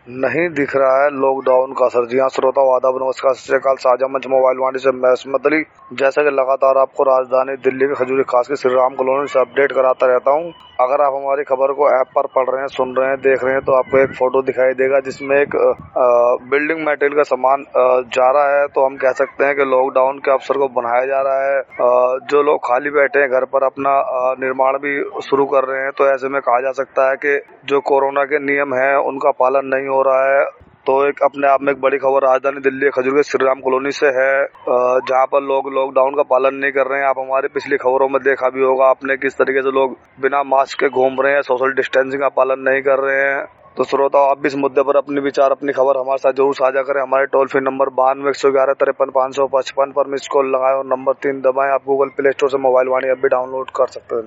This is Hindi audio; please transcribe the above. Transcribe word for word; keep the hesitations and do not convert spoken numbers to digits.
नहीं दिख रहा है लॉकडाउन का असर। जी हाँ श्रोताओ, आदाब, नमस्कार, सत श्री अकाल। साझा मंच मोबाइल वाणी से मैं इस्मत अली। जैसा कि लगातार आपको राजधानी दिल्ली के खजूरी खास के श्री राम कॉलोनी से अपडेट कराता रहता हूँ। अगर आप हमारी खबर को ऐप पर पढ़ रहे हैं, सुन रहे हैं, देख रहे हैं, तो आपको एक फोटो दिखाई देगा जिसमें एक आ, बिल्डिंग मटेरियल का सामान आ, जा रहा है। तो हम कह सकते हैं कि लॉकडाउन के अवसर को बनाया जा रहा है। आ, जो लोग खाली बैठे हैं घर पर अपना आ, निर्माण भी शुरू कर रहे हैं, तो ऐसे में कहा जा सकता है कि जो कोरोना के नियम है उनका पालन नहीं हो रहा है। तो एक अपने आप में एक बड़ी खबर राजधानी दिल्ली खजूर के श्री राम कॉलोनी से है, जहां पर लोग लॉकडाउन का पालन नहीं कर रहे हैं। आप हमारी पिछली खबरों में देखा भी होगा आपने किस तरीके से लोग बिना मास्क के घूम रहे हैं, सोशल डिस्टेंसिंग का पालन नहीं कर रहे हैं। तो श्रोताओ, आप भी इस मुद्दे पर अपने विचार, अपनी खबर हमारे साथ जरूर साझा करें। हमारे टोल फ्री नंबर बानवे एक सौ ग्यारह तिरपन पाँच सौ पचपन पर मिस कॉल लगाएं और नंबर तीन दबाएं। आप गूगल प्ले स्टोर से मोबाइल वाणी ऐप भी डाउनलोड कर सकते हैं।